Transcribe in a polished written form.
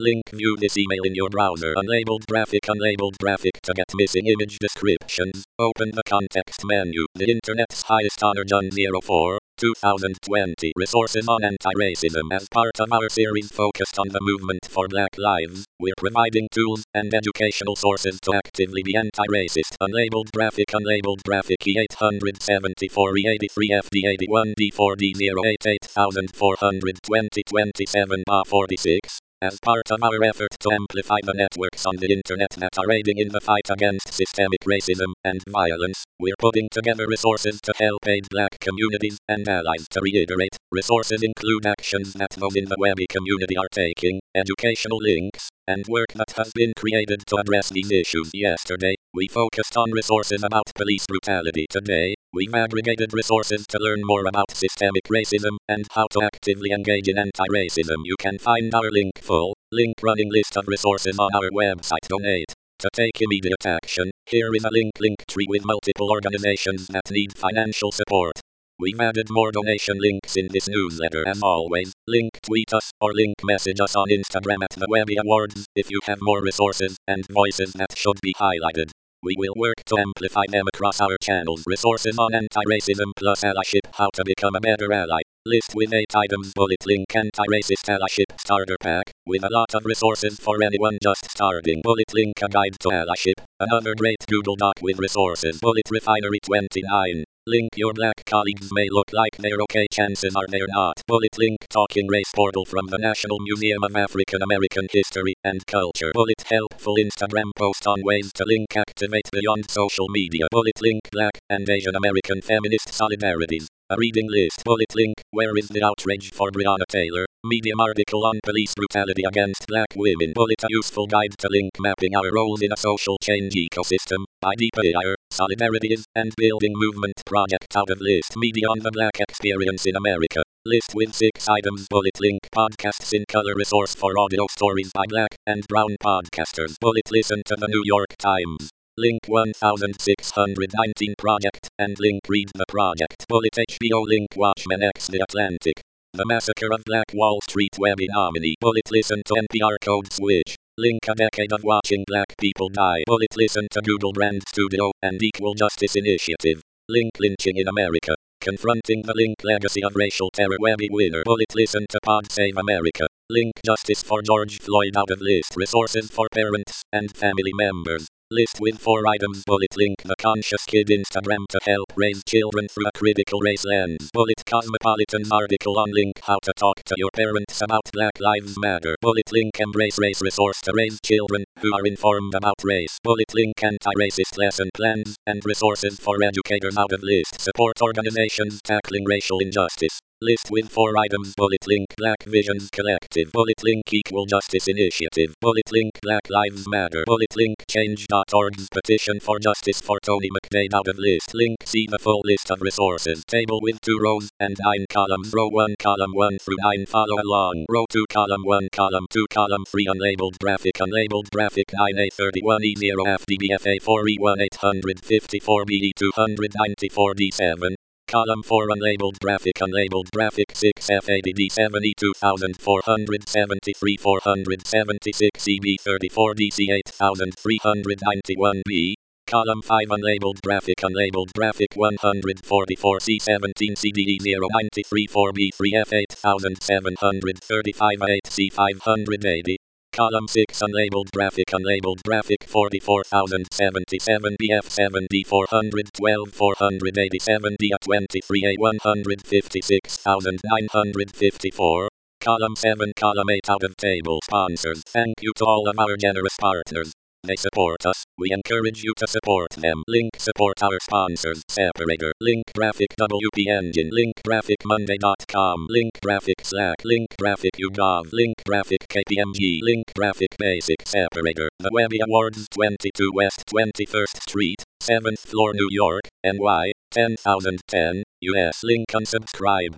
Link view this email in your browser. Unlabeled graphic to get missing image descriptions. Open the context menu. The internet's highest honor Jun 04. 2020 resources on anti-racism. As part of our series focused on the movement for Black Lives, we're providing tools and educational sources to actively be anti-racist. Unlabeled graphic E874 E83 FD81 D4D08 8420 27 46. As part of our effort to amplify the networks on the internet that are aiding in the fight against systemic racism and violence, we're putting together resources to help aid Black communities and allies. To reiterate, resources include actions that those in the Webby community are taking, educational links, and work that has been created to address these issues. Yesterday, we focused on resources about police brutality. Today, we've aggregated resources to learn more about systemic racism and how to actively engage in anti-racism. You can find our full link running list of resources on our website. Donate. To take immediate action, here is a link tree with multiple organizations that need financial support. We've added more donation links in this newsletter. As always, tweet us or message us on Instagram at the Webby Awards if you have more resources and voices that should be highlighted. We will work to amplify them across our channels. Resources on anti-racism plus allyship. How to become a better ally. List with 8 items. Bullet link anti-racist allyship starter pack with a lot of resources for anyone just starting. Bullet link a guide to allyship. Another great Google Doc with resources. Bullet refinery 29. Link your Black colleagues may look like they're okay, chances are they're not. Bullet link talking race portal from the National Museum of African American History and Culture. Bullet helpful Instagram post on ways to link activate beyond social media. Bullet link Black and Asian American feminist solidarities. A reading list. Bullet link where is the outrage for Breonna Taylor? Medium article on police brutality against Black women. Bullet a useful guide to link mapping our roles in a social change ecosystem. IDPIR, Solidarities, and Building Movement Project out of list. Media on the Black experience in America. List with 6 items. Bullet link podcasts in color resource for audio stories by Black and Brown podcasters. Bullet listen to the New York Times. Link 1619 project and link read the project. Bullet HBO link Watchmen X The Atlantic. The Massacre of Black Wall Street Webby nominee. Bullet listen to NPR Code Switch. Link a decade of watching Black people die. Bullet listen to Google Brand Studio and Equal Justice Initiative. Link lynching in America. Confronting the legacy of racial terror. Webby winner. Bullet listen to Pod Save America. Link justice for George Floyd out of list. Resources for parents and family members. List with 4 items. Bullet link the Conscious Kid Instagram to help raise children through a critical race lens. Bullet Cosmopolitan's article on link how to talk to your parents about Black Lives Matter. Bullet link embrace race resource to raise children who are informed about race. Bullet link anti-racist lesson plans and resources for educators out of list. Support organizations tackling racial injustice. List with 4 items. Bullet link Black Visions Collective. Bullet link Equal Justice Initiative. Bullet link Black Lives Matter. Bullet link Change.org's petition for justice for Tony McDade out of list. Link see the full list of resources. Table with 2 rows and 9 columns. Row 1 column 1 through 9 follow along. Row 2 column 1 column 2 column 3 unlabeled graphic 9A31 E0 FDBFA 4 E1 854 BE 294 D7. Column 4 unlabeled graphic 6 FADD 70 2473 476 EB 34 DC 8391 B. Column 5 unlabeled graphic 144 C17 CDE 093 4B3 F 8735 8 C 580. Column 6 unlabeled graphic 44077 BF7D 412 487 D 23A 156954. Column 7 column 8 out of table sponsors. Thank you to all of our generous partners. They support us. We encourage you to support them. Link support our sponsors. Separator. Link graphic WP Engine. Link graphic Monday.com. Link graphic Slack. Link graphic YouGov. Link graphic KPMG. Link graphic Basic. Separator. The Webby Awards 22 West 21st Street, 7th floor New York, NY, 10010, US. Link unsubscribe.